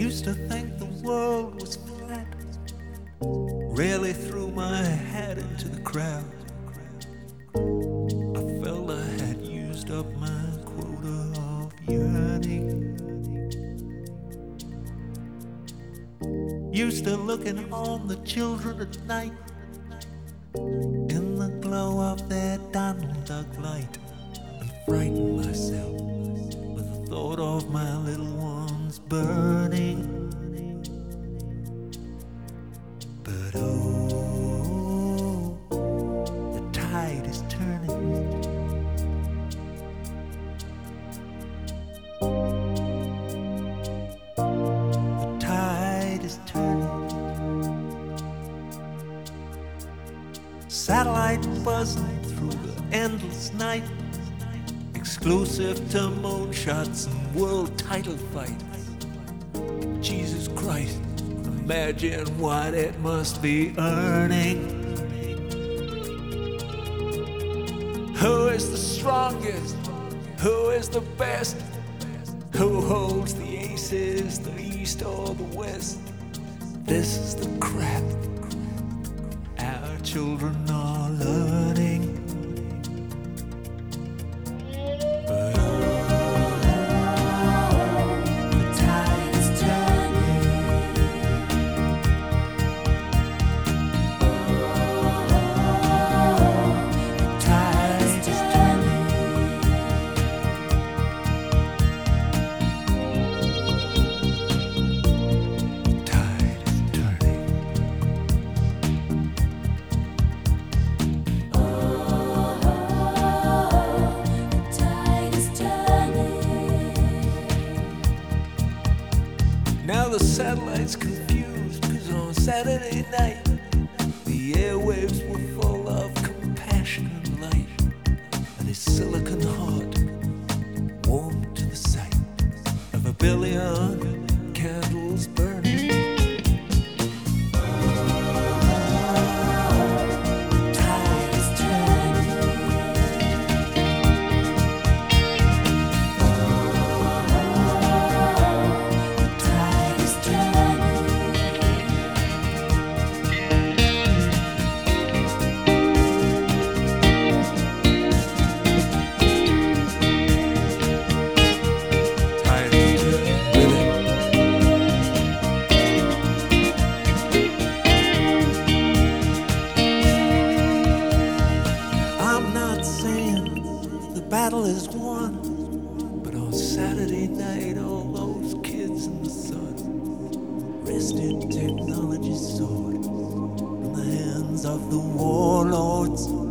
Used to think the world was flat, rarely threw my hat into the crowd. I felt I had used up my quota of yearning. Used to looking on the children at night in the glow of their Donald Duck light, and frighten myself with the thought of my little ones burning. But oh, the tide is turning. The tide is turning. Satellite buzzing through the endless night, exclusive to moonshots and world title fights. Jesus Christ, imagine what it must be earning. Who is the strongest? Who is the best? Who holds the aces, the east or the west? This is the crap our children are learning. But the tide is turning. The tide is turning. The tide is turning. Now the satellite's confused, 'cause on Saturday night the airwaves were full of compassion and light, and his silicon heart warmed to the sight of a billion candles burning. The tide is turning. The tide is turning. Tide is turning. I'm not saying the battle is won, but on Saturday night all those kids in the sun wrested technology's sword in the hands of the warlords.